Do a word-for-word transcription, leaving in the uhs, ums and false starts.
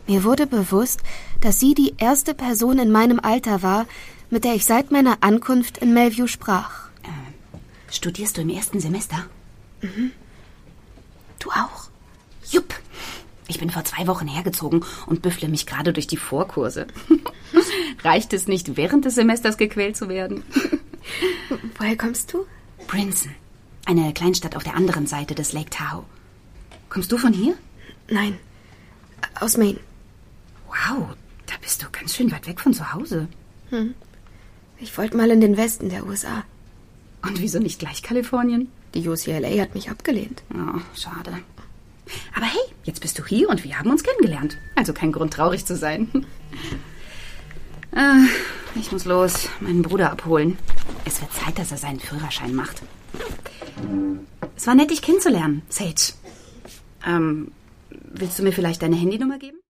Mir wurde bewusst, dass sie die erste Person in meinem Alter war, mit der ich seit meiner Ankunft in Melview sprach. Äh, studierst du im ersten Semester? Mhm. Du auch? Jupp. Ich bin vor zwei Wochen hergezogen und büffle mich gerade durch die Vorkurse. Reicht es nicht, während des Semesters gequält zu werden? Woher kommst du? Brinson. Eine Kleinstadt auf der anderen Seite des Lake Tahoe. Kommst du von hier? Nein, aus Maine. Wow, da bist du ganz schön weit weg von zu Hause. Hm. Ich wollte mal in den Westen der U S A. Und wieso nicht gleich Kalifornien? Die U C L A hat mich abgelehnt. Oh, schade. Aber hey, jetzt bist du hier und wir haben uns kennengelernt. Also kein Grund, traurig zu sein. äh, ich muss los, meinen Bruder abholen. Es wird Zeit, dass er seinen Führerschein macht. Es war nett, dich kennenzulernen, Sage. Ähm, willst du mir vielleicht deine Handynummer geben?